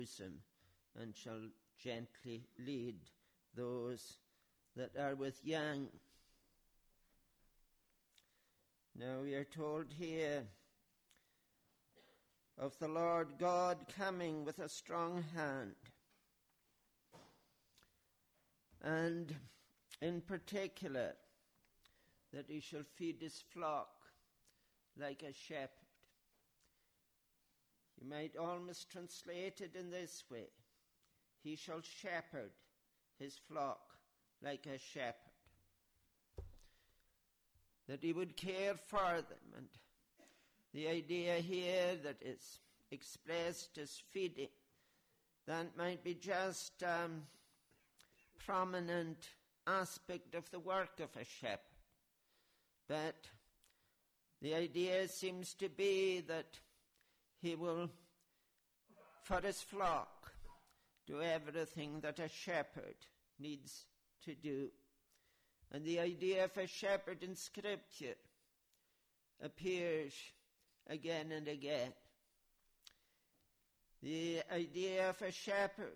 him, and shall gently lead those that are with young. Now we are told here of the Lord God coming with a strong hand, and in particular that he shall feed his flock like a shepherd. You might almost translate it in this way: he shall shepherd his flock like a shepherd. That he would care for them, and the idea here that is expressed as feeding, that might be just a prominent aspect of the work of a shepherd. But the idea seems to be that he will, for his flock, do everything that a shepherd needs to do. And the idea of a shepherd in Scripture appears again and again. The idea of a shepherd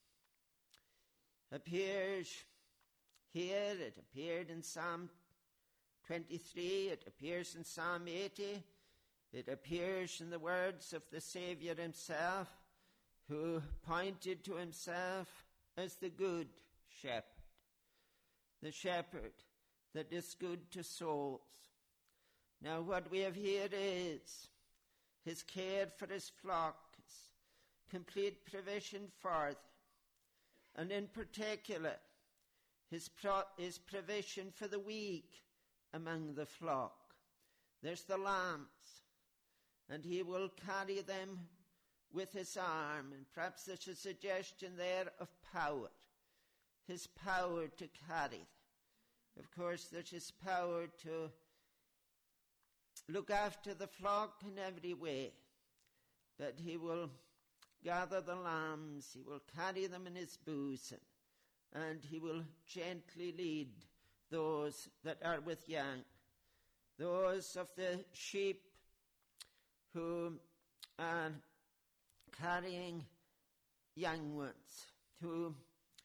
appears here, it appeared in Psalm 23, it appears in Psalm 80, it appears in the words of the Saviour himself, who pointed to himself as the good shepherd. The shepherd that is good to souls. Now what we have here is his care for his flock, his complete provision for them, and in particular his provision for the weak among the flock. There's the lambs, and he will carry them with his arm, and perhaps there's a suggestion there of power. His power to carry them. Of course, there's his power to look after the flock in every way. That he will gather the lambs, he will carry them in his bosom, and he will gently lead those that are with young. Those of the sheep who are carrying young ones, who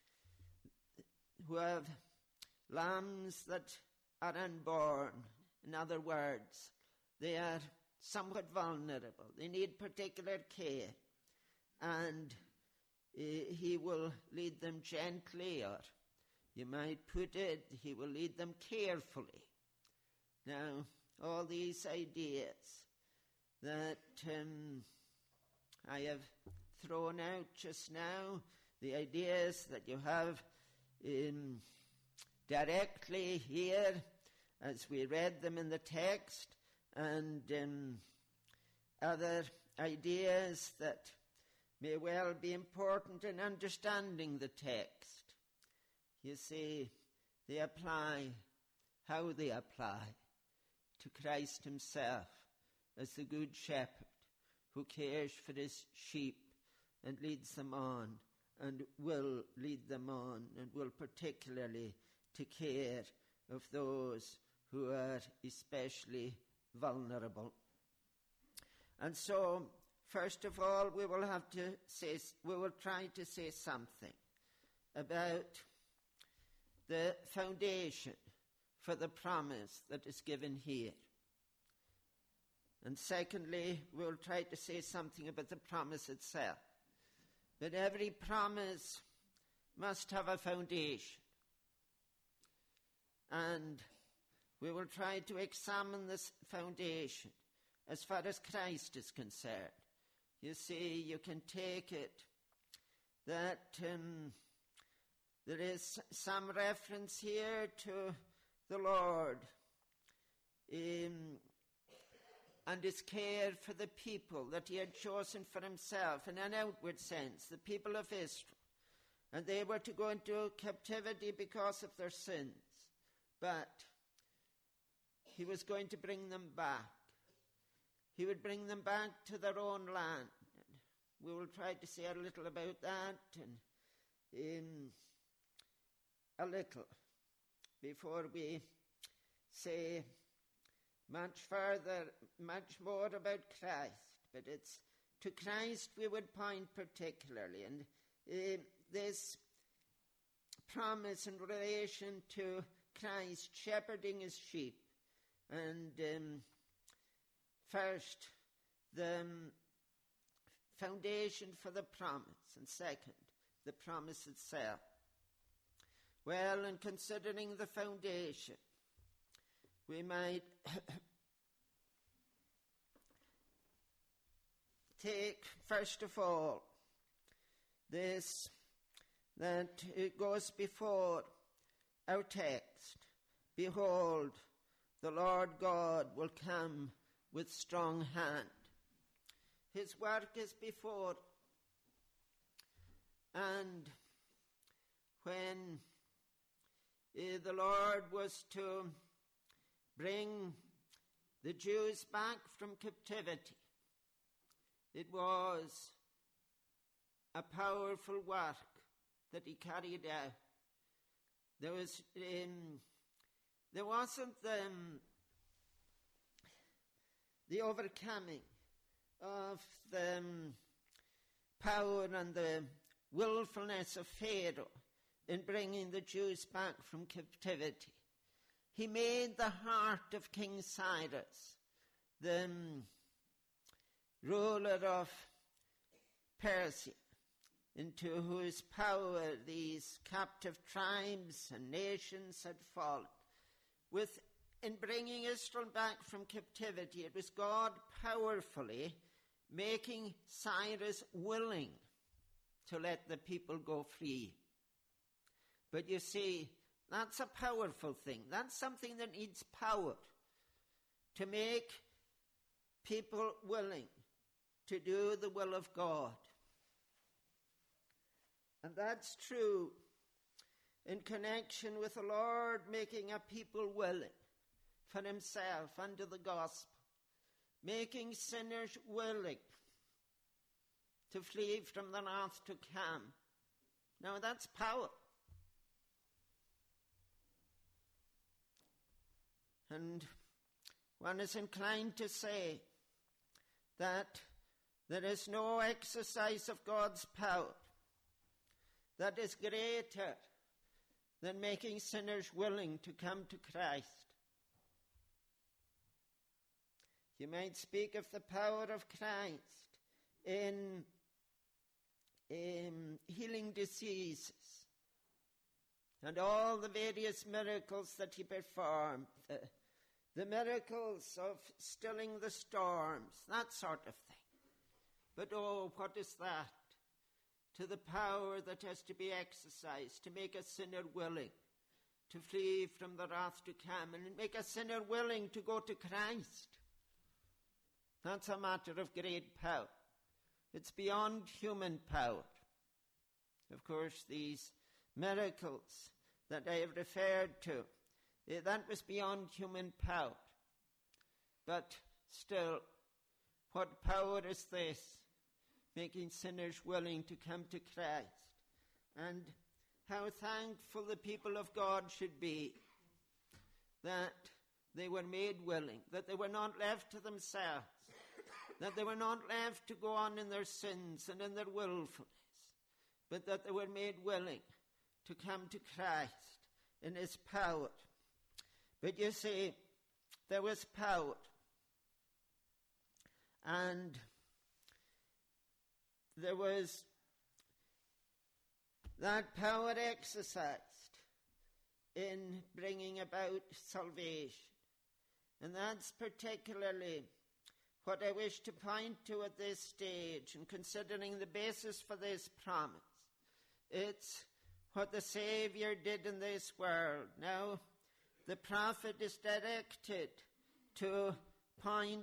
have lambs that are unborn. In other words, they are somewhat vulnerable. They need particular care. And he will lead them gently, or you might put it, he will lead them carefully. Now, all these ideas that I have thrown out just now, the ideas that you have directly here as we read them in the text, and other ideas that may well be important in understanding the text. You see, they apply, how they apply to Christ himself as the good shepherd who cares for his sheep and leads them on, and will lead them on, and will particularly take care of those who are especially vulnerable. And so, first of all, we will try to say something about the foundation for the promise that is given here. And secondly, we'll try to say something about the promise itself. But every promise must have a foundation. And we will try to examine this foundation as far as Christ is concerned. You see, you can take it that there is some reference here to the Lord and his care for the people that he had chosen for himself in an outward sense, the people of Israel. And they were to go into captivity because of their sins. But he was going to bring them back. He would bring them back to their own land. And we will try to say a little about that and a little before we say much more about Christ. But it's to Christ we would point particularly. And this promise in relation to Christ shepherding his sheep. And first, the foundation for the promise. And second, the promise itself. Well, in considering the foundation, we might take, first of all, this, that it goes before our text. Behold, the Lord God will come with strong hand. His work is before. And when the Lord was to bring the Jews back from captivity, it was a powerful work that he carried out. There wasn't the overcoming of the power and the willfulness of Pharaoh in bringing the Jews back from captivity. He made the heart of King Cyrus, the ruler of Persia, into whose power these captive tribes and nations had fallen. In bringing Israel back from captivity, it was God powerfully making Cyrus willing to let the people go free. But you see, that's a powerful thing. That's something that needs power to make people willing to do the will of God. And that's true in connection with the Lord making a people willing for himself under the gospel, making sinners willing to flee from the wrath to come. Now that's power. And one is inclined to say that there is no exercise of God's power that is greater than making sinners willing to come to Christ. You might speak of the power of Christ in healing diseases and all the various miracles that he performed, the miracles of stilling the storms, that sort of thing. But oh, what is that to the power that has to be exercised to make a sinner willing to flee from the wrath to come and make a sinner willing to go to Christ? That's a matter of great power. It's beyond human power. Of course, these miracles that I have referred to, that was beyond human power. But still, what power is this? Making sinners willing to come to Christ. And how thankful the people of God should be that they were made willing, that they were not left to themselves, that they were not left to go on in their sins and in their willfulness, but that they were made willing to come to Christ in his power. But you see, there was power. And there was that power exercised in bringing about salvation. And that's particularly what I wish to point to at this stage in considering the basis for this promise. It's what the Savior did in this world. Now, the prophet is directed to point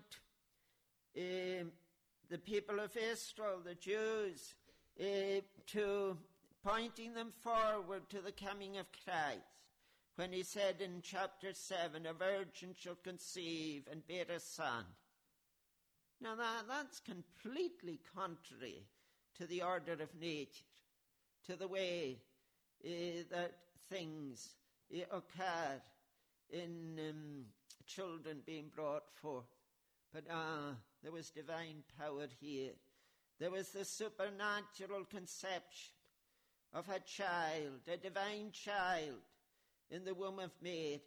the people of Israel, the Jews, to pointing them forward to the coming of Christ. When he said in chapter 7, a virgin shall conceive and bear a son. Now that's completely contrary to the order of nature, to the way that things occur in children being brought forth. But there was divine power here there was the supernatural conception of a child, a divine child, in the womb of Mary.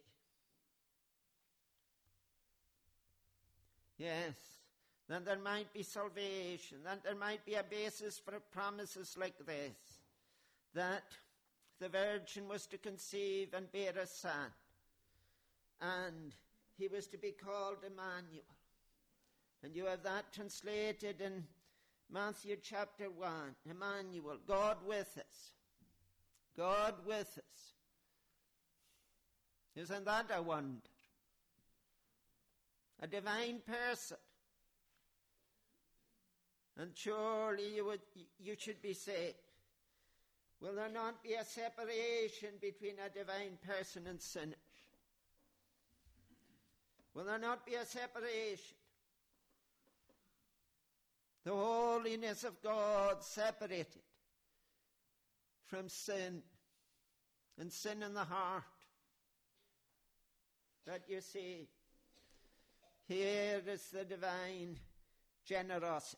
Yes, that there might be salvation, that there might be a basis for promises like this, that the Virgin was to conceive and bear a son, and he was to be called Emmanuel. And you have that translated in Matthew chapter 1, Emmanuel, God with us. God with us. Isn't that a wonder? A divine person. And surely you should be saying, will there not be a separation between a divine person and sinners? Will there not be a separation? The holiness of God separated from sin, and sin in the heart. But you see, here is the divine generosity,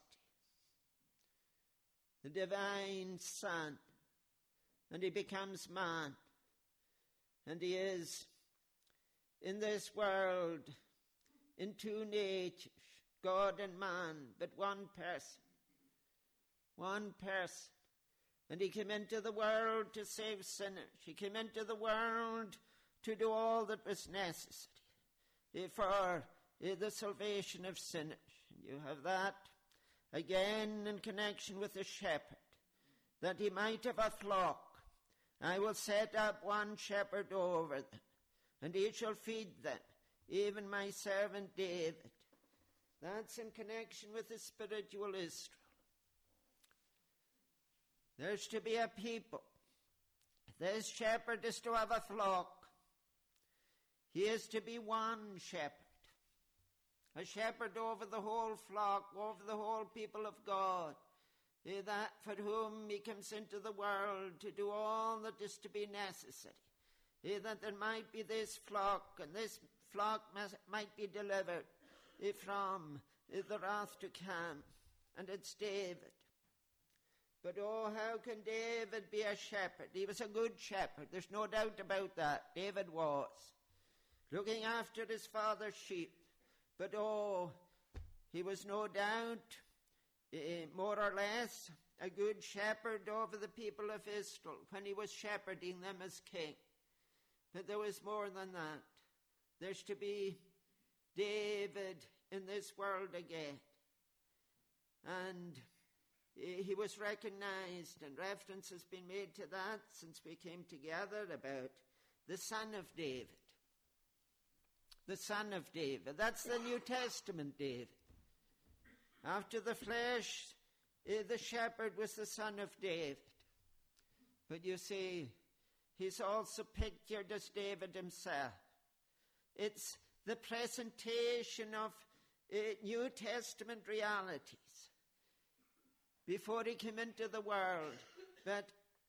the divine Son, and he becomes man, and he is in this world in two natures, God and man, but one person. One person. And he came into the world to save sinners. He came into the world to do all that was necessary for the salvation of sinners. You have that again in connection with the shepherd, that he might have a flock. I will set up one shepherd over them, and he shall feed them, even my servant David. That's in connection with the spiritual Israel. There's to be a people. This shepherd is to have a flock. He is to be one shepherd. A shepherd over the whole flock, over the whole people of God, that for whom he comes into the world to do all that is to be necessary, that there might be this flock, and this flock might be delivered from the wrath to come. And it's David. But oh, how can David be a shepherd? He was a good shepherd. There's no doubt about that. David was. Looking after his father's sheep. But oh, he was no doubt, more or less, a good shepherd over the people of Israel when he was shepherding them as king. But there was more than that. There's to be David in this world again. And he was recognized, and reference has been made to that since we came together, about the Son of David. The Son of David. That's the New Testament David. After the flesh, the shepherd was the Son of David. But you see, he's also pictured as David himself. It's the presentation of New Testament realities before he came into the world, but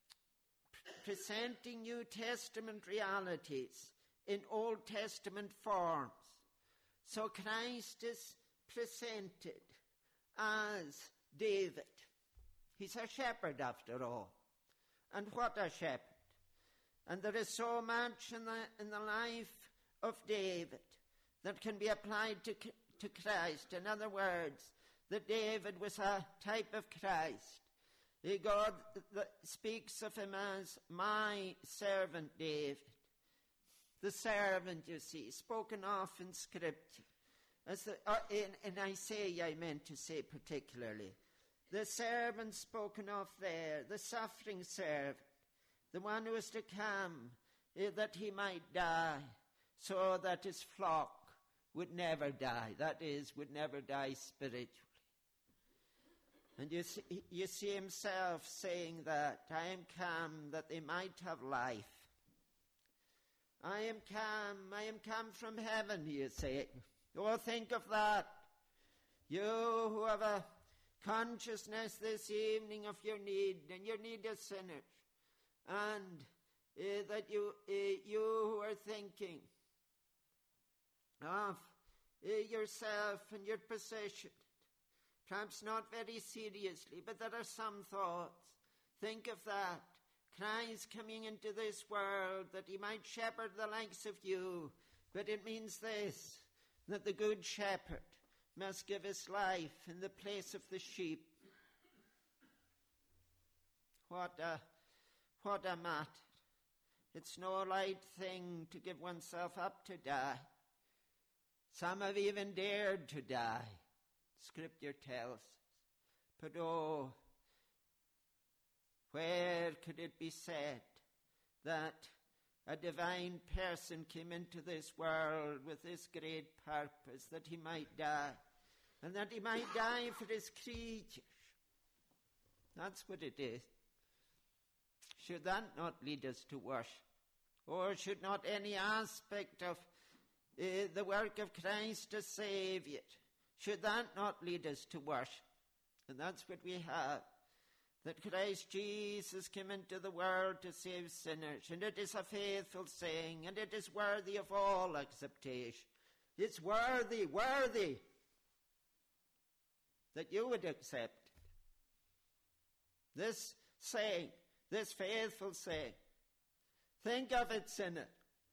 presenting New Testament realities in Old Testament forms. So Christ is presented as David. He's a shepherd after all. And what a shepherd. And there is so much in the life of David that can be applied to Christ. In other words, that David was a type of Christ. God speaks of him as my servant David. The servant, you see, spoken of in Scripture. As in Isaiah, I meant to say particularly. The servant spoken of there, the suffering servant, the one who is to come, that he might die, so that his flock would never die. That is, would never die spiritually. And you see himself saying that, I am come that they might have life. I am come from heaven, he is saying. Oh, think of that. You who have a consciousness this evening of your need, and your need as sinners, and that you who are thinking of yourself and your position, Perhaps not very seriously, but there are some thoughts. Think of that. Christ coming into this world that he might shepherd the likes of you. But it means this, that the good shepherd must give his life in the place of the sheep. What a matter. It's no light thing to give oneself up to die. Some have even dared to die, Scripture tells us. But oh, where could it be said that a divine person came into this world with this great purpose, that he might die, and that he might die for his creatures? That's what it is. Should that not lead us to worship? Or should not any aspect of the work of Christ as Saviour, should that not lead us to worship? And that's what we have, that Christ Jesus came into the world to save sinners, and it is a faithful saying, and it is worthy of all acceptation. It's worthy that you would accept it. This saying, this faithful saying, think of it, sinner.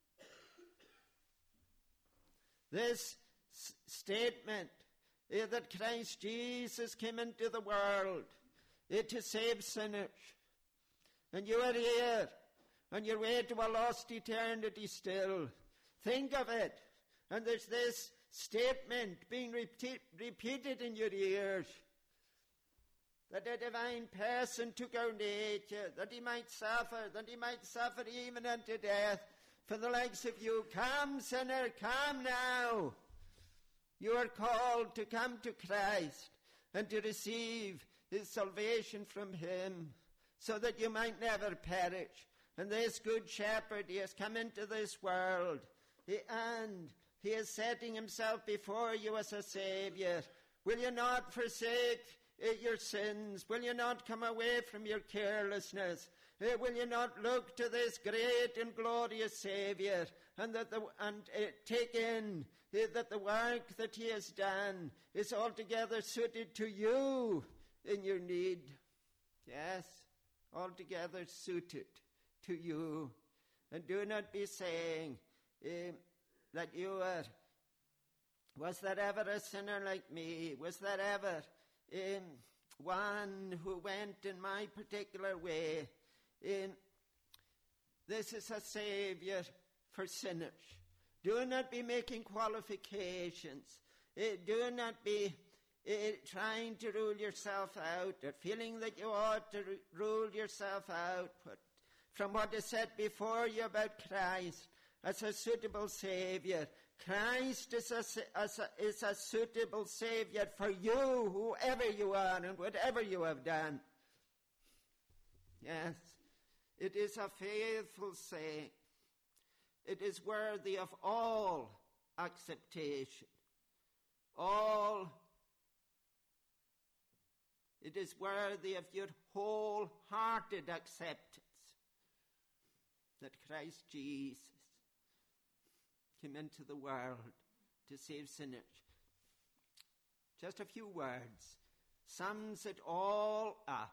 This statement that Christ Jesus came into the world to save sinners. And you are here on your way to a lost eternity still. Think of it. And there's this statement being repeated in your ears, that a divine person took our nature, that he might suffer even unto death for the likes of you. Come, sinner, come now. You are called to come to Christ and to receive his salvation from him, so that you might never perish. And this good shepherd, he has come into this world, and he is setting himself before you as a Saviour. Will you not forsake your sins? Will you not come away from your carelessness? Will you not look to this great and glorious Saviour, and take in that the work that he has done is altogether suited to you in your need? Yes, altogether suited to you. And do not be saying that you are, was there ever a sinner like me? Was there ever one who went in my particular way? This is a Saviour for sinners. Do not be making qualifications. Do not be trying to rule yourself out, or feeling that you ought to rule yourself out from what is said before you about Christ as a suitable Saviour. Christ is a suitable Saviour for you, whoever you are and whatever you have done. Yes, it is a faithful saying. It is worthy of all acceptation. It is worthy of your wholehearted acceptance that Christ Jesus came into the world to save sinners. Just a few words sums it all up.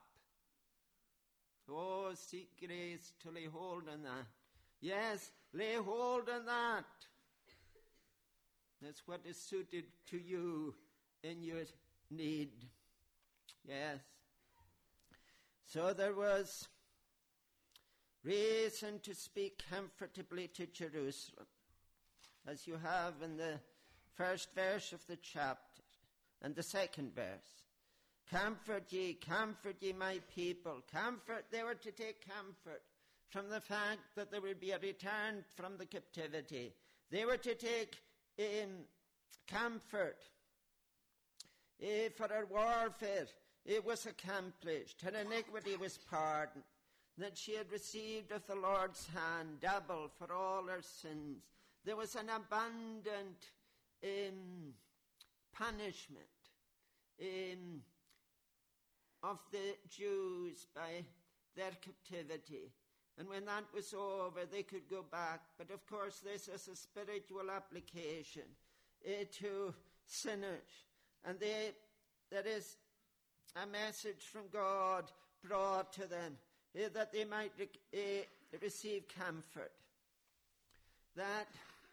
Oh, seek grace to lay hold on that. Yes, lay hold on that. That's what is suited to you in your need. Yes. So there was reason to speak comfortably to Jerusalem, as you have in the first verse of the chapter and the second verse. Comfort ye, my people. Comfort, they were to take comfort from the fact that there would be a return from the captivity. They were to take comfort for our warfare. It was accomplished. Her iniquity was pardoned. That she had received of the Lord's hand double for all her sins. There was an abundant punishment of the Jews by their captivity. And when that was over, they could go back. But of course, this is a spiritual application to sinners. And there is a message from God brought to them, that they might receive comfort. That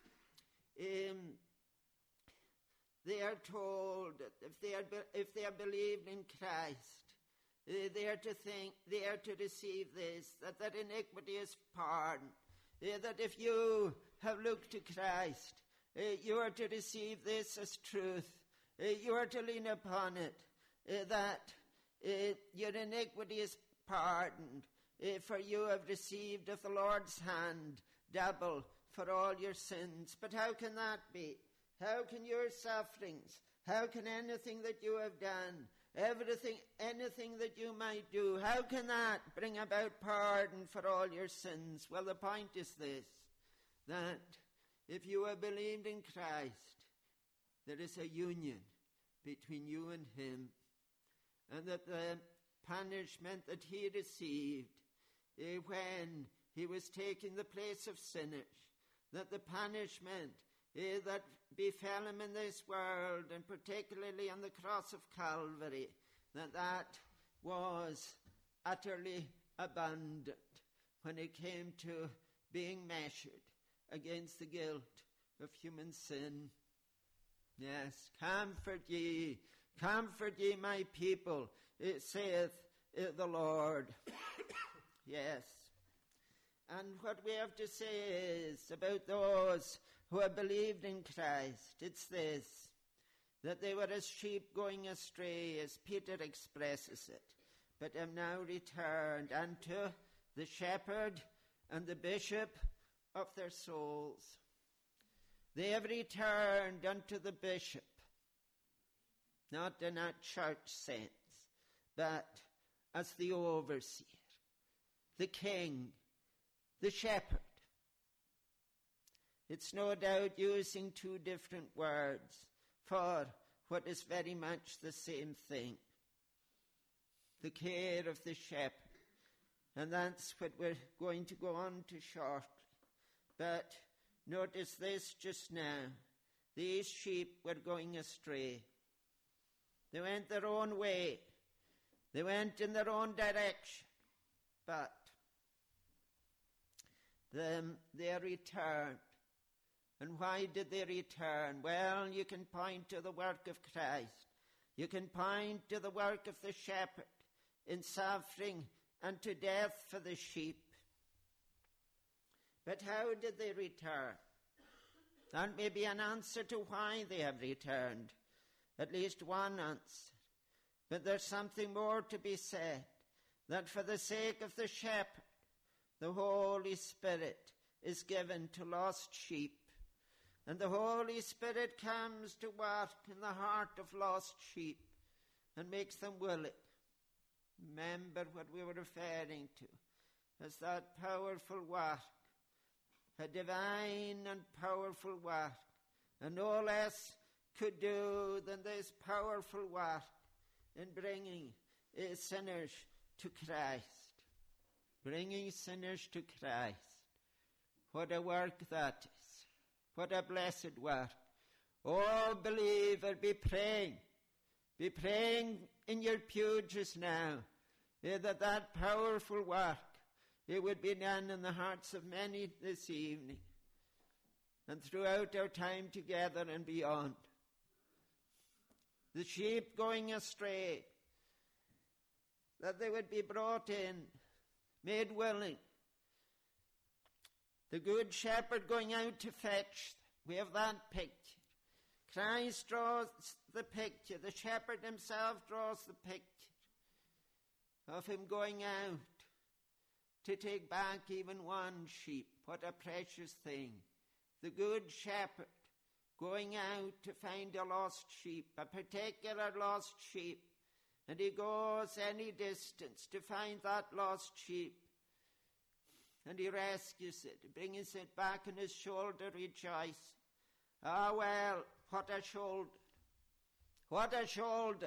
they are told that if they are believed in Christ, they are to receive this, that their iniquity is pardoned. That if you have looked to Christ, you are to receive this as truth. You are to lean upon it, that your iniquity is pardoned, for you have received of the Lord's hand double for all your sins. But how can that be? How can your sufferings, how can anything that you have done, anything that you might do, how can that bring about pardon for all your sins? Well, the point is this, that if you have believed in Christ, there is a union between you and him, and that the punishment that he received when he was taking the place of sinners, that the punishment that befell him in this world, and particularly on the cross of Calvary, that was utterly abundant when it came to being measured against the guilt of human sin. Yes, comfort ye, my people, saith the Lord. Yes. And what we have to say is about those who have believed in Christ, it's this, that they were as sheep going astray, as Peter expresses it, but have now returned unto the shepherd and the bishop of their souls. They have returned unto the bishop, not in a church sense, but as the overseer, the king, the shepherd. It's no doubt using two different words for what is very much the same thing. The care of the shepherd. And that's what we're going to go on to shortly. But notice this just now. These sheep were going astray. They went their own way. They went in their own direction. But they returned. And why did they return? Well, you can point to the work of Christ. You can point to the work of the shepherd in suffering and to death for the sheep. But how did they return? That may be an answer to why they have returned. At least one answer. But there's something more to be said. That for the sake of the shepherd, the Holy Spirit is given to lost sheep. And the Holy Spirit comes to work in the heart of lost sheep and makes them willing. Remember what we were referring to as that powerful work, a divine and powerful work, and no less could do than this powerful work in bringing sinners to Christ. Bringing sinners to Christ. What a work that is. What a blessed work. Oh, believer, be praying. Be praying in your pew just now that powerful work, it would be done in the hearts of many this evening and throughout our time together and beyond. The sheep going astray, that they would be brought in, made willing. The good shepherd going out to fetch. We have that picture. Christ draws the picture. The shepherd himself draws the picture of him going out to take back even one sheep. What a precious thing. The good shepherd going out to find a lost sheep, a particular lost sheep. And he goes any distance to find that lost sheep. And he rescues it, brings it back on his shoulder, rejoicing. Ah, well, what a shoulder. What a shoulder.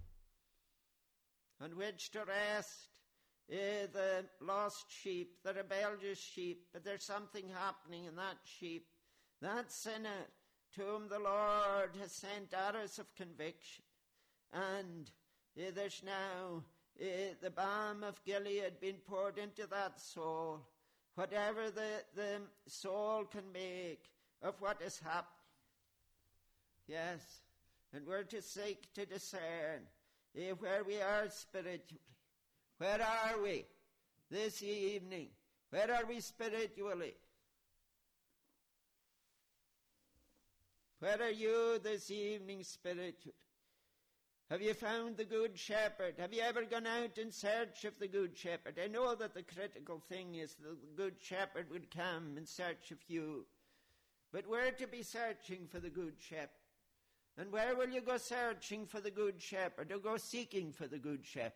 On which to rest the lost sheep, the rebellious sheep. But there's something happening in that sheep. That sinner to whom the Lord has sent arrows of conviction and there's now the balm of Gilead being poured into that soul. Whatever the soul can make of what has happened. Yes, and we're to seek to discern where we are spiritually. Where are we this evening? Where are we spiritually? Where are you this evening spiritually? Have you found the Good Shepherd? Have you ever gone out in search of the Good Shepherd? I know that the critical thing is that the Good Shepherd would come in search of you. But we're to be searching for the Good Shepherd. And where will you go searching for the Good Shepherd, or go seeking for the Good Shepherd?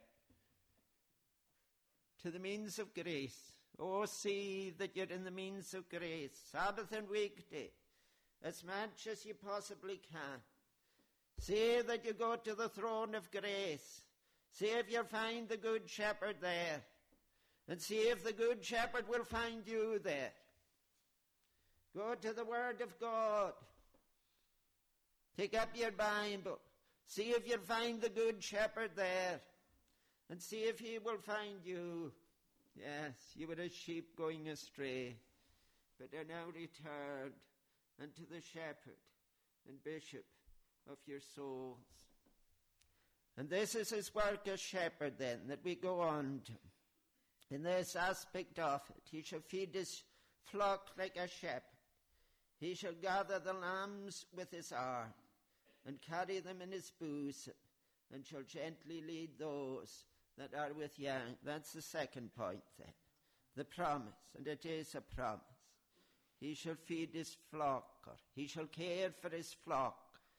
To the means of grace. Oh, see that you're in the means of grace, Sabbath and weekday, as much as you possibly can. See that you go to the throne of grace. See if you find the Good Shepherd there. And see if the Good Shepherd will find you there. Go to the Word of God. Take up your Bible. See if you find the Good Shepherd there. And see if he will find you. Yes, you were as sheep going astray, but are now returned unto the Shepherd and Bishop of your souls. And this is his work as shepherd then, that we go on to. In this aspect of it, he shall feed his flock like a shepherd. He shall gather the lambs with his arm, and carry them in his bosom, and shall gently lead those that are with young. That's the second point then. The promise, and it is a promise. He shall feed his flock, or he shall care for his flock,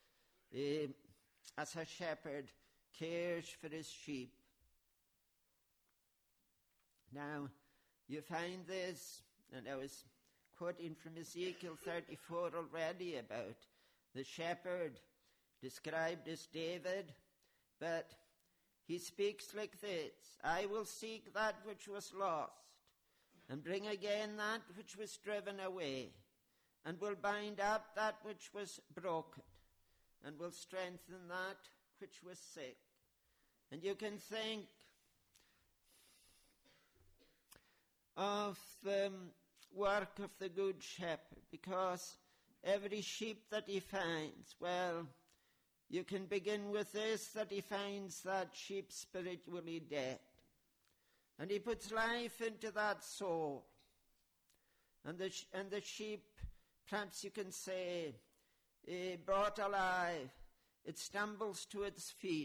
as a shepherd cares for his sheep. Now, you find this, and I was quoting from Ezekiel 34 already about the shepherd described as David, but he speaks like this: I will seek that which was lost, and bring again that which was driven away, and will bind up that which was broken, and will strengthen that which was sick. And you can think of the work of the Good Shepherd, because every sheep that he finds, well, you can begin with this, that he finds that sheep spiritually dead. And he puts life into that soul. And the sheep, perhaps you can say, brought alive, it stumbles to its feet.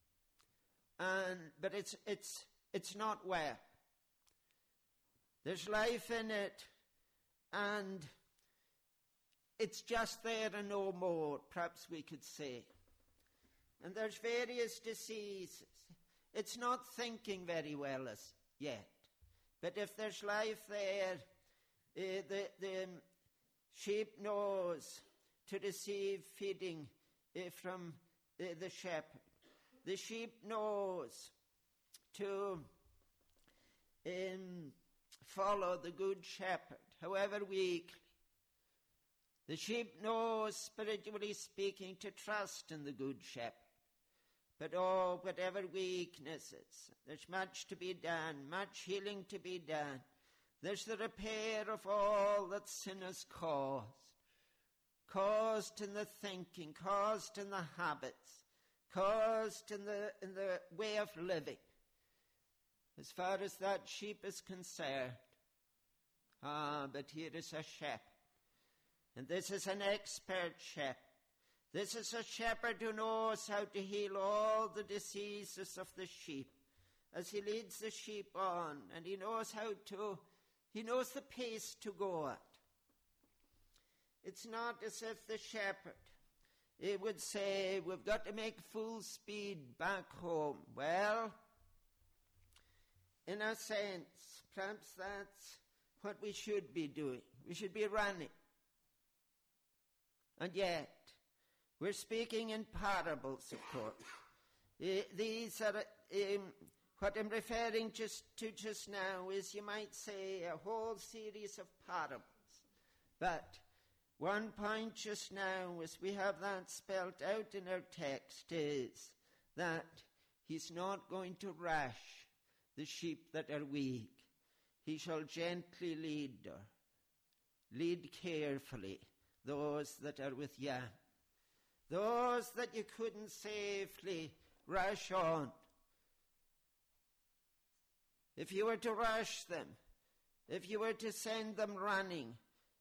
But it's not well. There's life in it, and it's just there and no more, perhaps we could say. And there's various diseases. It's not thinking very well as yet. But if there's life there, the sheep knows to receive feeding from the shepherd. The sheep knows to follow the Good Shepherd, however weakly. The sheep knows, spiritually speaking, to trust in the Good Shepherd. But whatever weaknesses, there's much to be done, much healing to be done. There's the repair of all that sin has caused in the thinking, caused in the habits, caused in the way of living. As far as that sheep is concerned. But here is a shepherd. And this is an expert shepherd. This is a shepherd who knows how to heal all the diseases of the sheep as he leads the sheep on, and he knows the pace to go at. It's not as if the shepherd would say, we've got to make full speed back home. Well, in a sense, perhaps that's what we should be doing. We should be running. And yet, we're speaking in parables, of course. These are, what I'm referring to just now is, you might say, a whole series of parables. But one point just now, as we have that spelt out in our text, is that he's not going to rash the sheep that are weak. He shall gently lead carefully those that are with young, those that you couldn't safely rush on. If you were to rush them, if you were to send them running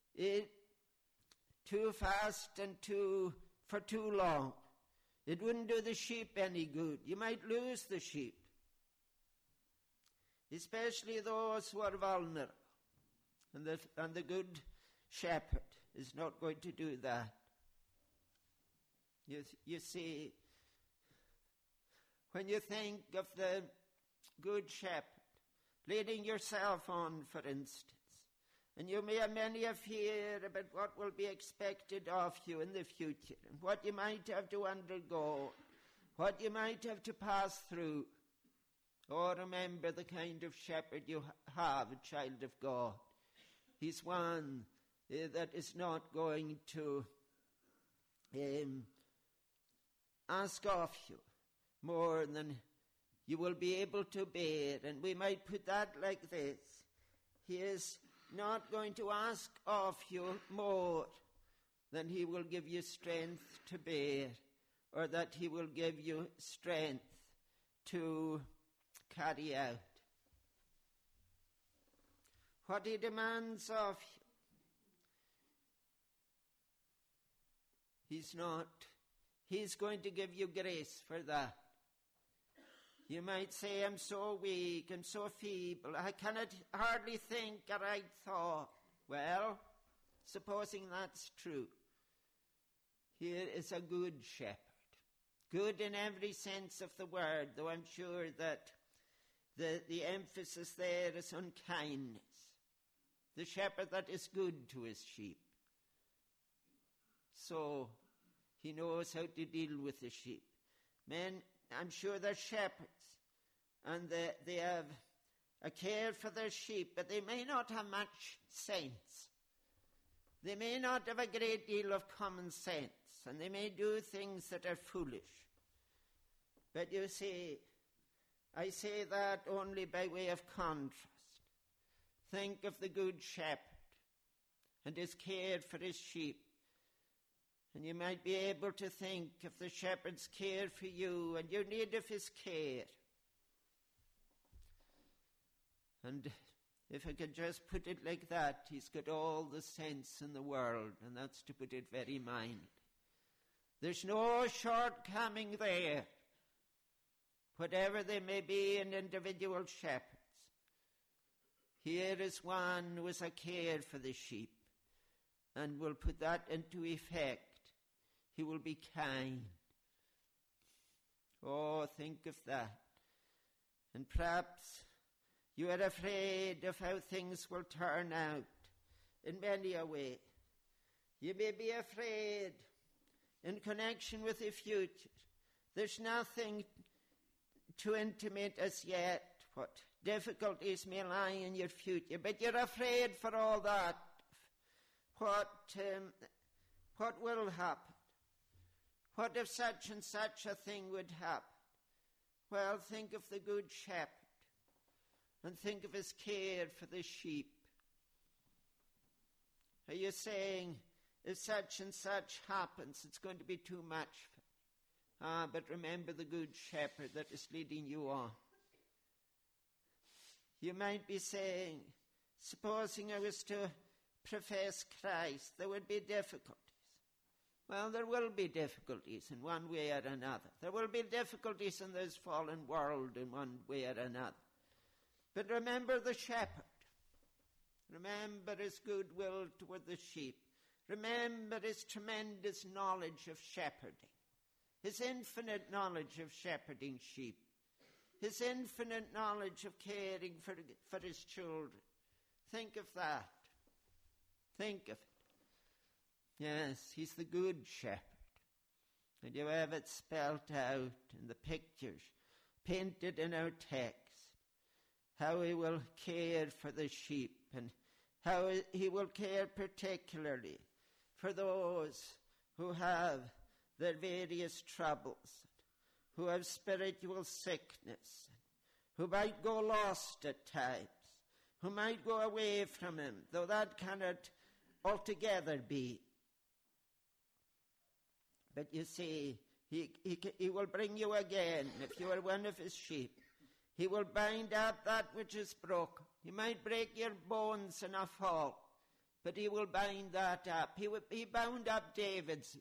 too fast and for too long, it wouldn't do the sheep any good. You might lose the sheep, especially those who are vulnerable. And the good shepherd is not going to do that. You see, when you think of the good shepherd leading yourself on, for instance, and you may have many a fear about what will be expected of you in the future, and what you might have to undergo, what you might have to pass through. Oh, remember the kind of shepherd you have, a child of God. He's one that is not going to ask of you more than you will be able to bear. And we might put that like this: he is not going to ask of you more than he will give you strength to bear, or that he will give you strength to carry out. What he demands of you, he's going to give you grace for that. You might say, I'm so weak, I'm so feeble, I cannot hardly think a right thought. Well, supposing that's true, here is a good shepherd. Good in every sense of the word, though I'm sure that the emphasis there is on kindness. The shepherd that is good to his sheep. So he knows how to deal with the sheep. Men, I'm sure they're shepherds, and they have a care for their sheep, but they may not have much sense. They may not have a great deal of common sense, and they may do things that are foolish. But you see, I say that only by way of contrast. Think of the good shepherd and his care for his sheep. And you might be able to think of the shepherd's care for you and your need of his care. And if I could just put it like that, he's got all the sense in the world, and that's to put it very mildly. There's no shortcoming there, whatever they may be in individual shepherds. Here is one who has a care for the sheep and will put that into effect. He will be kind. Oh, think of that. And perhaps you are afraid of how things will turn out in many a way. You may be afraid in connection with the future. There's nothing to intimate as yet what difficulties may lie in your future, but you're afraid for all that. What will happen? What if such and such a thing would happen? Well, think of the good shepherd and think of his care for the sheep. Are you saying, if such and such happens, it's going to be too much for me? But remember the good shepherd that is leading you on. You might be saying, supposing I was to profess Christ, there would be difficulties. Well, there will be difficulties in one way or another. There will be difficulties in this fallen world in one way or another. But remember the shepherd. Remember his goodwill toward the sheep. Remember his tremendous knowledge of shepherding. His infinite knowledge of shepherding sheep. His infinite knowledge of caring for his children. Think of that. Think of it. Yes, he's the good shepherd. And you have it spelt out in the pictures, painted in our text, how he will care for the sheep and how he will care particularly for those who have their various troubles, who have spiritual sickness, who might go lost at times, who might go away from him, though that cannot altogether be. But you see, he will bring you again if you are one of his sheep. He will bind up that which is broken. He might break your bones in a fall, but he will bind that up. He bound up David's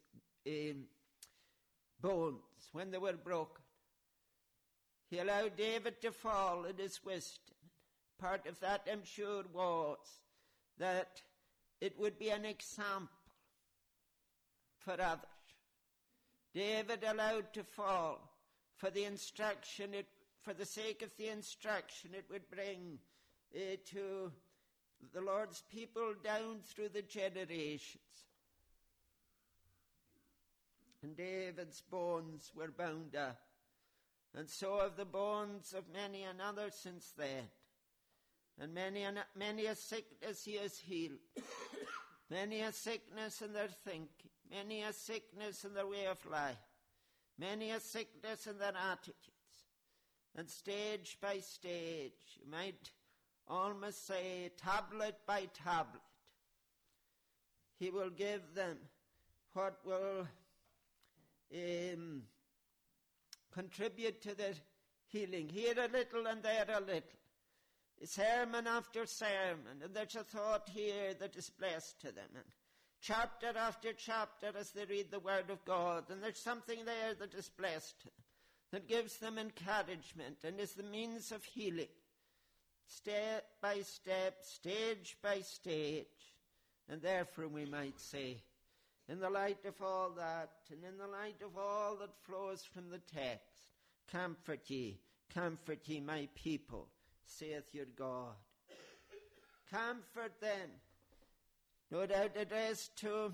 bones when they were broken. He allowed David to fall in his wisdom. Part of that, I'm sure, was that it would be an example for others. David allowed to fall for the instruction, for the sake of the instruction it would bring to the Lord's people down through the generations. And David's bones were bound up, and so have the bones of many another since then. And many a sickness he has healed, many a sickness in their thinking, many a sickness in their way of life, many a sickness in their attitudes. And stage by stage, you might almost say tablet by tablet, he will give them what will contribute to their healing. Here a little and there a little. Sermon after sermon, and there's a thought here that is blessed to them. And chapter after chapter as they read the Word of God, and there's something there that is blessed to them, that gives them encouragement and is the means of healing. Step by step, stage by stage. And therefore we might say, in the light of all that, and in the light of all that flows from the text, comfort ye, my people, saith your God. Comfort them. No doubt addressed to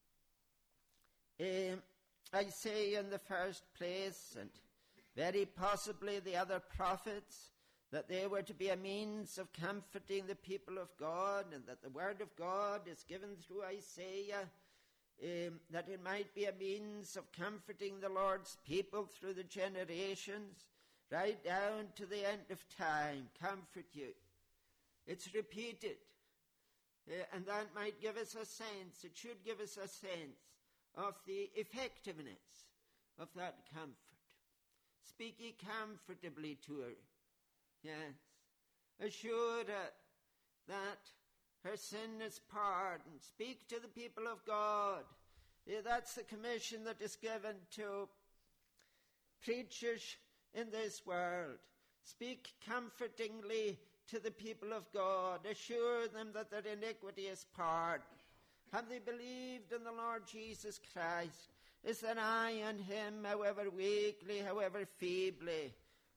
Isaiah in the first place, and very possibly the other prophets, that they were to be a means of comforting the people of God, and that the word of God is given through Isaiah, that it might be a means of comforting the Lord's people through the generations, right down to the end of time. Comfort you. It's repeated. And that might give us a sense, it should give us a sense of the effectiveness of that comfort. Speak ye comfortably to her. Yes. Assure her that her sin is pardoned. Speak to the people of God. That's the commission that is given to preachers in this world. Speak comfortingly to the people of God. Assure them that their iniquity is pardoned. Have they believed in the Lord Jesus Christ? Is their eye on him, however weakly, however feebly?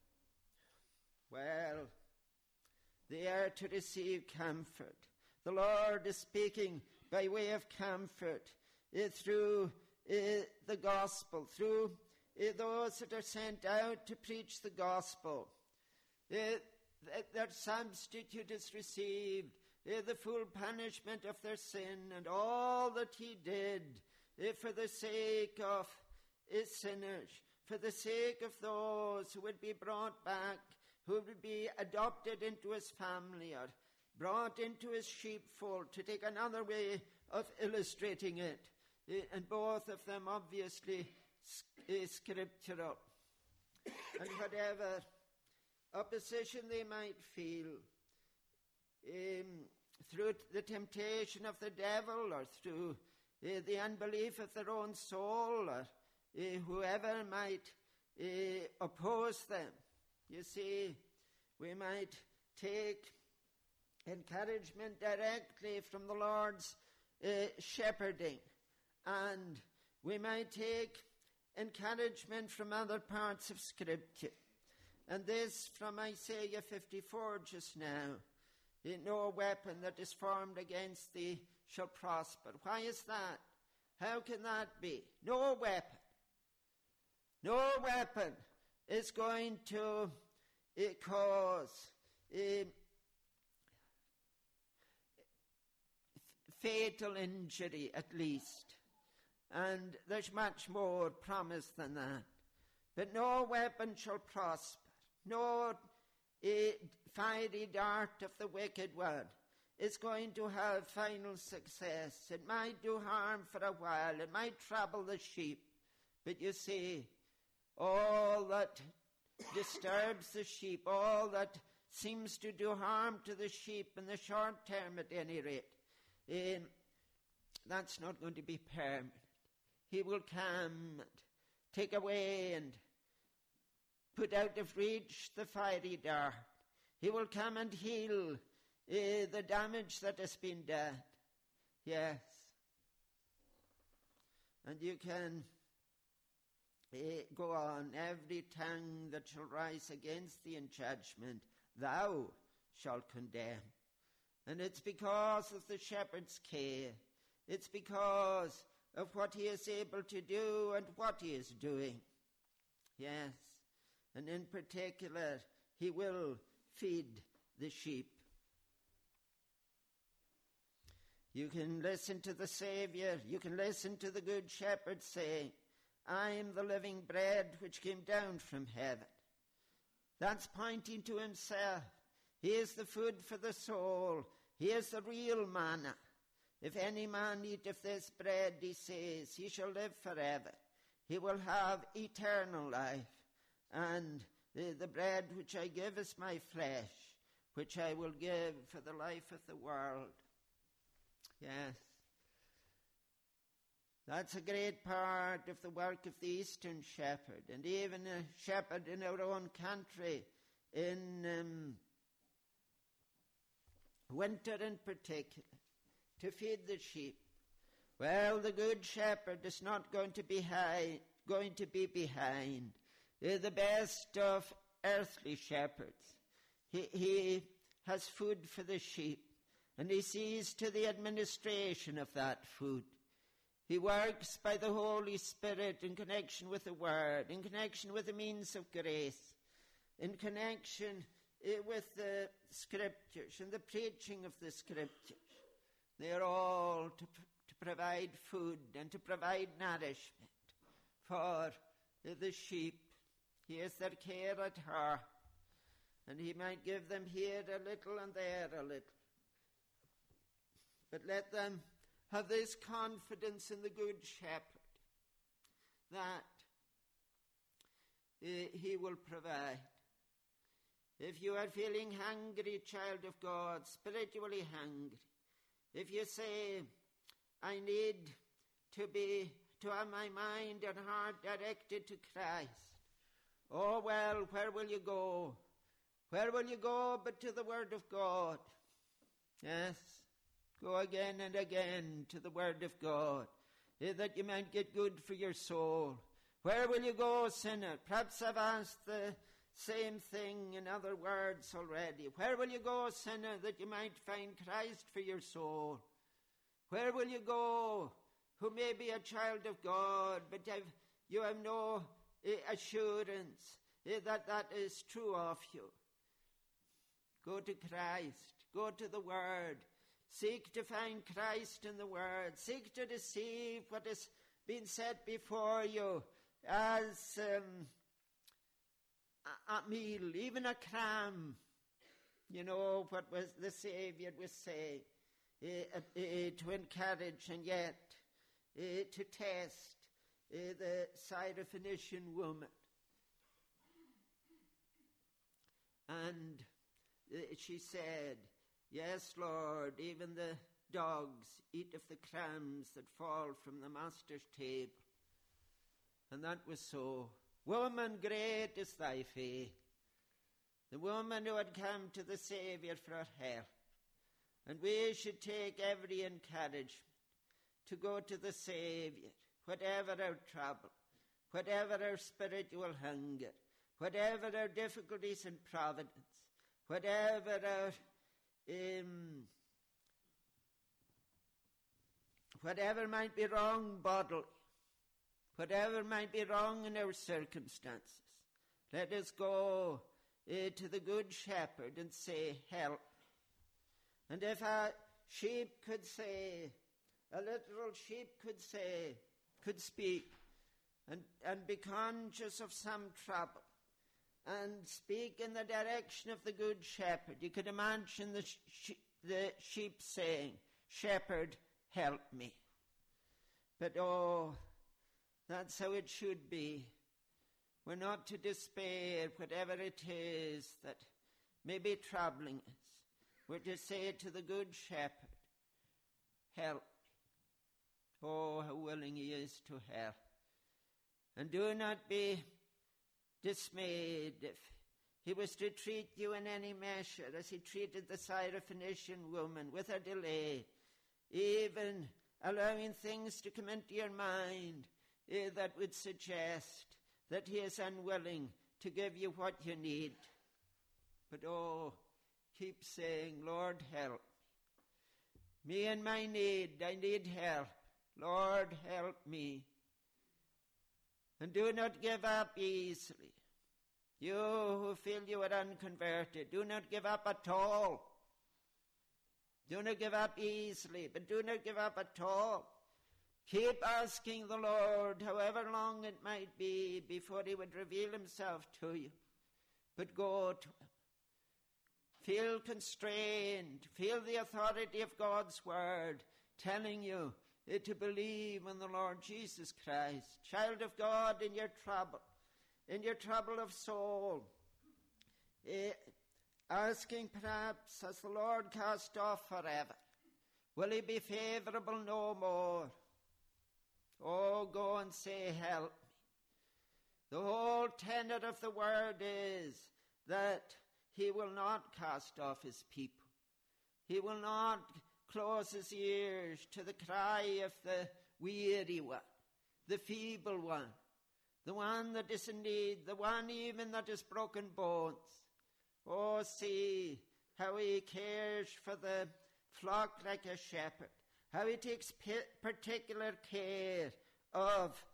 Well, they are to receive comfort. The Lord is speaking by way of comfort through the gospel, through those that are sent out to preach the gospel. Their substitute is received, the full punishment of their sin, and all that he did for the sake of sinners, for the sake of those who would be brought back, who would be adopted into his family or brought into his sheepfold, to take another way of illustrating it. And both of them obviously scriptural. And whatever opposition they might feel through the temptation of the devil, or through the unbelief of their own soul, or whoever might oppose them, you see, we might take encouragement directly from the Lord's shepherding, and we might take encouragement from other parts of Scripture. And this from Isaiah 54 just now. No weapon that is formed against thee shall prosper. Why is that? How can that be? No weapon. No weapon is going to cause fatal injury, at least. And there's much more promise than that. But no weapon shall prosper, no fiery dart of the wicked one is going to have final success. It might do harm for a while, it might trouble the sheep, but you see, all that disturbs the sheep, all that seems to do harm to the sheep in the short term at any rate, that's not going to be permanent. He will come and take away and put out of reach the fiery dart. He will come and heal the damage that has been done. Yes. And you can go on. Every tongue that shall rise against thee in judgment, thou shalt condemn. And it's because of the shepherd's care. It's because of what he is able to do and what he is doing. Yes. And in particular, he will feed the sheep. You can listen to the Savior. You can listen to the Good Shepherd say, I am the living bread which came down from heaven. That's pointing to himself. He is the food for the soul. He is the real manna. If any man eat of this bread, he says, he shall live forever. He will have eternal life. And the bread which I give is my flesh, which I will give for the life of the world. Yes. That's a great part of the work of the Eastern Shepherd, and even a shepherd in our own country, in winter in particular, to feed the sheep. Well, the Good Shepherd is not going to be behind the best of earthly shepherds. He has food for the sheep, and he sees to the administration of that food. He works by the Holy Spirit in connection with the Word, in connection with the means of grace, in connection with the Scriptures and the preaching of the Scriptures. They are all to provide food and to provide nourishment for the sheep. He has their care at heart, and he might give them here a little and there a little. But let them have this confidence in the Good Shepherd that he will provide. If you are feeling hungry, child of God, spiritually hungry, if you say, I need to have my mind and heart directed to Christ, oh well, where will you go? Where will you go but to the Word of God? Yes. Go again and again to the Word of God, that you might get good for your soul. Where will you go, sinner? Perhaps I've asked the same thing in other words already. Where will you go, sinner, that you might find Christ for your soul? Where will you go, who may be a child of God, but you have no assurance that is true of you? Go to Christ. Go to the Word. Seek to find Christ in the Word. Seek to receive what has been set before you as a meal, even a crumb. You know what was the Savior was saying, to encourage and yet to test the Syrophoenician woman. And she said, yes, Lord, even the dogs eat of the crumbs that fall from the Master's table. And that was so. Woman, great is thy faith. The woman who had come to the Saviour for help. And we should take every encouragement to go to the Saviour, whatever our trouble, whatever our spiritual hunger, whatever our difficulties in providence, whatever our whatever might be wrong bodily, whatever might be wrong in our circumstances, let us go to the Good Shepherd and say, help. And if a sheep could say, a literal sheep could speak, and be conscious of some trouble and speak in the direction of the good shepherd. You could imagine the sheep saying, "Shepherd, help me." But that's how it should be. We're not to despair, whatever it is that may be troubling us. We're to say to the good shepherd, "Help me." Oh, how willing he is to help. And do not be dismayed if he was to treat you in any measure as he treated the Syrophoenician woman, with a delay, even allowing things to come into your mind that would suggest that he is unwilling to give you what you need. But keep saying, "Lord, help me. Me and my need, I need help. Lord, help me." And do not give up easily. You who feel you are unconverted, do not give up at all. Do not give up easily, but do not give up at all. Keep asking the Lord, however long it might be, before he would reveal himself to you. But go to him. Feel constrained. Feel the authority of God's word telling you to believe in the Lord Jesus Christ. Child of God, in your trouble of soul, asking perhaps, has the Lord cast off forever? Will he be favorable no more? Go and say, "Help me." The whole tenet of the word is that he will not cast off his people. He will not close his ears to the cry of the weary one, the feeble one, the one that is in need, the one even that is broken bones. See how he cares for the flock like a shepherd, how he takes particular care of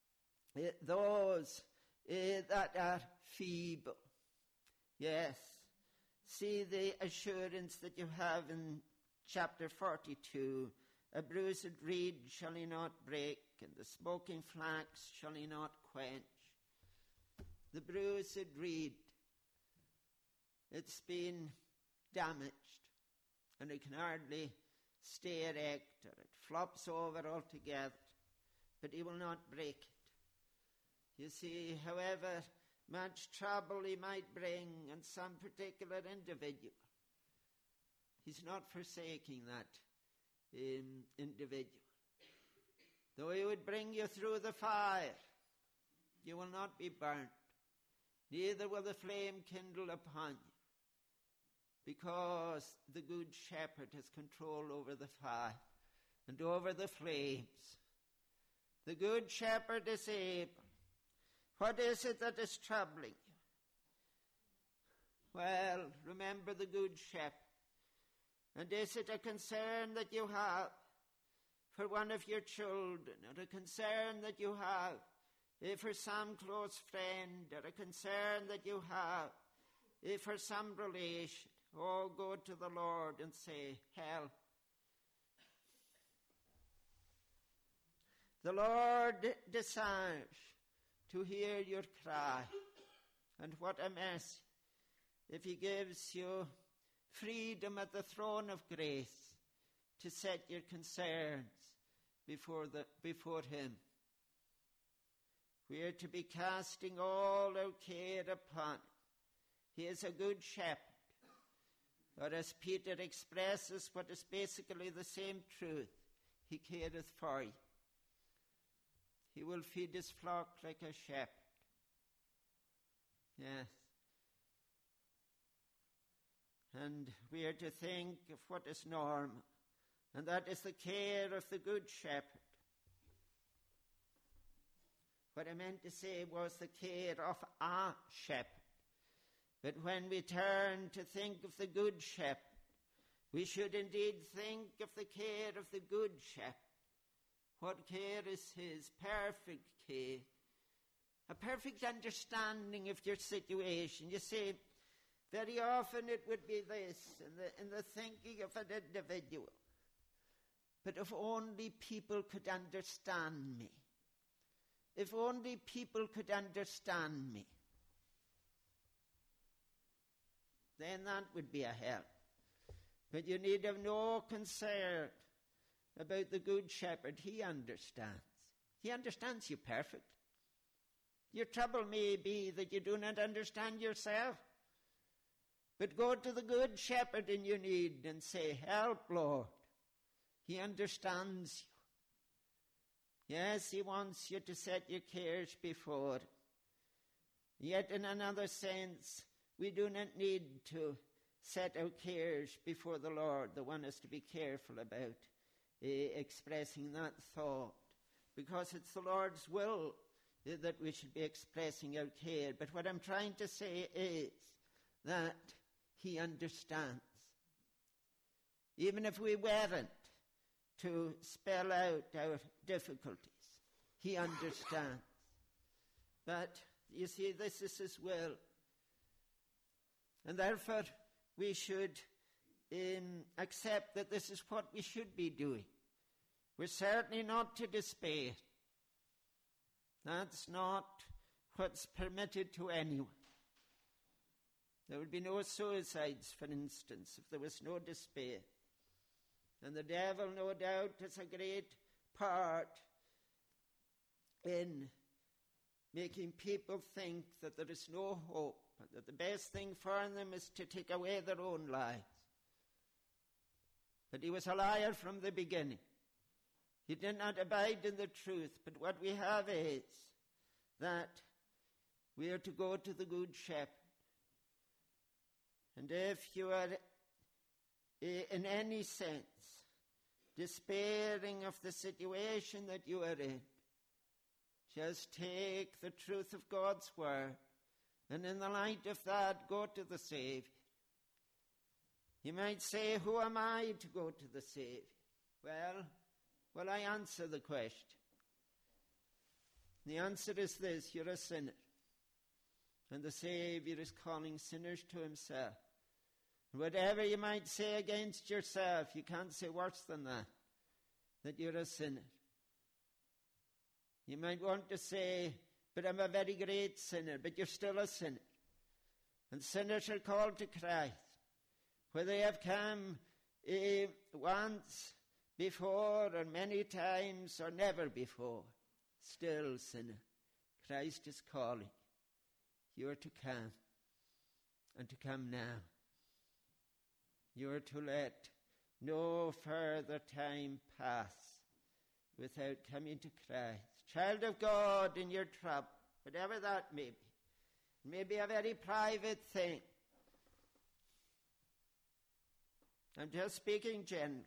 those that are feeble. Yes, see the assurance that you have in chapter 42. "A bruised reed shall he not break, and the smoking flax shall he not quench." The bruised reed, it's been damaged, and it can hardly stay erect, or it flops over altogether, but he will not break it. You see, however much trouble he might bring on some particular individual, he's not forsaking that individual. Though he would bring you through the fire, you will not be burnt, neither will the flame kindle upon you, because the good shepherd has control over the fire and over the flames. The good shepherd is able. What is it that is troubling you? Well, remember the good shepherd. And is it a concern that you have for one of your children, or a concern that you have for some close friend, or a concern that you have for some relation? Go to the Lord and say, "Help." The Lord desires to hear your cry. And what a mercy if he gives you freedom at the throne of grace to set your concerns before him. We are to be casting all our care upon him. He is a good shepherd. Or as Peter expresses what is basically the same truth, he careth for you. He will feed his flock like a shepherd. Yes. And we are to think of what is normal, and that is the care of the good shepherd. What I meant to say was the care of a shepherd. But when we turn to think of the good shepherd, we should indeed think of the care of the good shepherd. What care is his? Perfect care. A perfect understanding of your situation. You see, very often it would be this in the thinking of an individual. But if only people could understand me. if only people could understand me, then that would be a help. But you need have no concern about the Good Shepherd. He understands. He understands you perfectly. Your trouble may be that you do not understand yourself. But go to the Good Shepherd in your need and say, help, Lord. He understands you. Yes, he wants you to set your cares before him. Yet in another sense, we do not need to set our cares before the Lord. The one is to be careful about expressing that thought, because it's the Lord's will that we should be expressing our care. But what I'm trying to say is that he understands. Even if we weren't to spell out our difficulties, he understands. But you see, this is his will. And therefore, we should accept that this is what we should be doing. We're certainly not to despair. That's not what's permitted to anyone. There would be no suicides, for instance, if there was no despair. And the devil, no doubt, has a great part in making people think that there is no hope, and that the best thing for them is to take away their own lives. But he was a liar from the beginning. He did not abide in the truth. But what we have is that we are to go to the Good Shepherd. And if you are in any sense despairing of the situation that you are in, just take the truth of God's word, and in the light of that, go to the Savior. You might say, who am I to go to the Savior? Well, I answer the question. The answer is this: you're a sinner. And the Savior is calling sinners to himself. And whatever you might say against yourself, you can't say worse than that you're a sinner. You might want to say, but I'm a very great sinner, but you're still a sinner. And sinners are called to Christ, whether they have come once before or many times or never before. Still sinner. Christ is calling. You are to come, and to come now. You are to let no further time pass without coming to Christ. Child of God, in your trouble, whatever that may be, it may be a very private thing. I'm just speaking generally.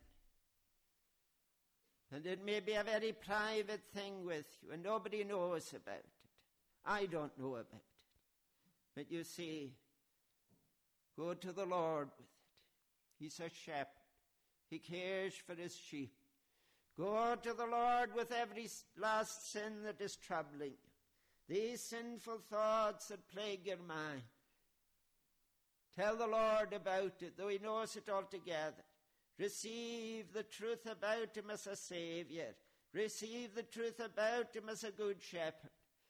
And it may be a very private thing with you, and nobody knows about it. I don't know about it. But you see, go to the Lord with it. He's a shepherd. He cares for his sheep. Go to the Lord with every last sin that is troubling you. These sinful thoughts that plague your mind. Tell the Lord about it, though he knows it altogether. Receive the truth about him as a Savior. Receive the truth about him as a Good Shepherd.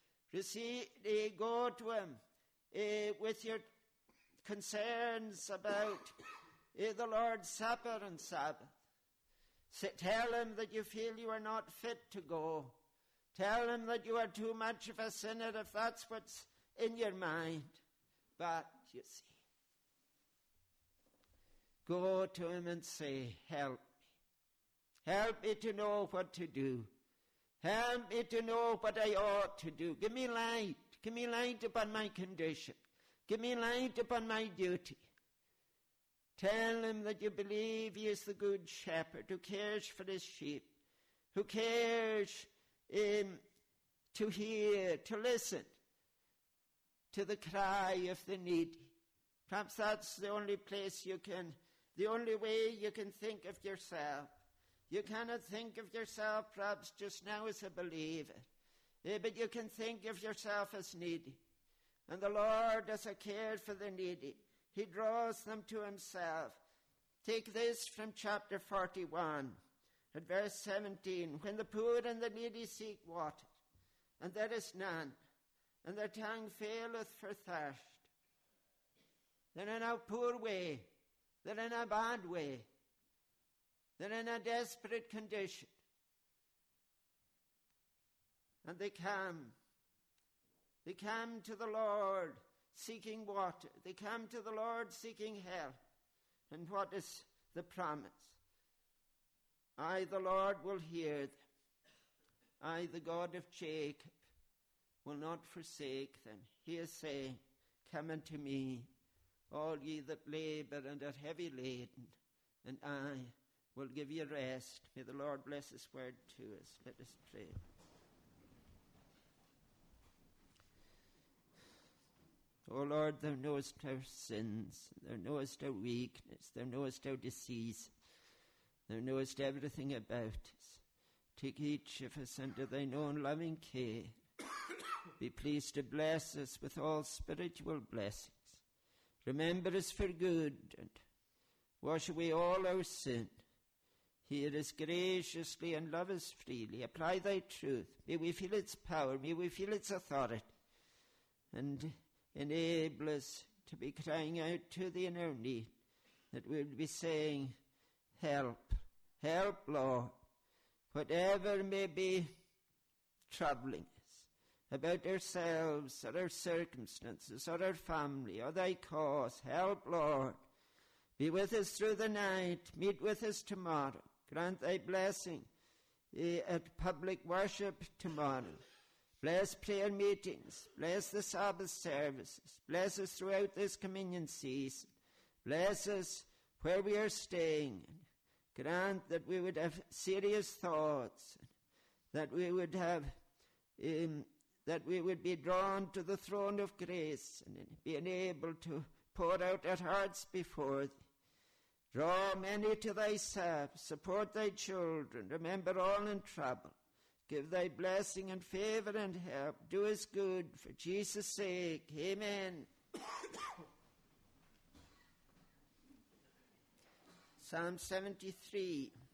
Go to him with your concerns about the Lord's Supper and Sabbath. Tell him that you feel you are not fit to go. Tell him that you are too much of a sinner if that's what's in your mind. But, you see, go to him and say, help me. Help me to know what to do. Help me to know what I ought to do. Give me light. Give me light upon my condition. Give me light upon my duty. Tell him that you believe he is the Good Shepherd who cares for his sheep, who cares to hear, to listen to the cry of the needy. Perhaps that's the only place the only way you can think of yourself. You cannot think of yourself perhaps just now as a believer, but you can think of yourself as needy. And the Lord, as a care for the needy, he draws them to himself. Take this from chapter 41, at verse 17. When the poor and the needy seek water, and there is none, and their tongue faileth for thirst. They're in a poor way. They're in a bad way. They're in a desperate condition. And they come to the Lord seeking water. They come to the Lord seeking help. And what is the promise? I, the Lord, will hear them. I, the God of Jacob, will not forsake them. He is saying, come unto me, all ye that labor and are heavy laden, and I will give you rest. May the Lord bless his word to us. Let us pray. O Lord, thou knowest our sins, thou knowest our weakness, thou knowest our disease, thou knowest everything about us. Take each of us under thine own loving care. Be pleased to bless us with all spiritual blessings. Remember us for good and wash away all our sin. Hear us graciously and love us freely. Apply thy truth. May we feel its power. May we feel its authority. And enable us to be crying out to thee in our need, that we will be saying, help, help, Lord, whatever may be troubling us about ourselves or our circumstances or our family or thy cause. Help, Lord. Be with us through the night. Meet with us tomorrow. Grant thy blessing at public worship tomorrow. Bless prayer meetings. Bless the Sabbath services. Bless us throughout this communion season. Bless us where we are staying. Grant that we would have serious thoughts, that we would have, that we would be drawn to the throne of grace and being able to pour out our hearts before thee. Draw many to thyself. Support thy children. Remember all in trouble. Give thy blessing and favor and help. Do us good for Jesus' sake. Amen. Psalm 73.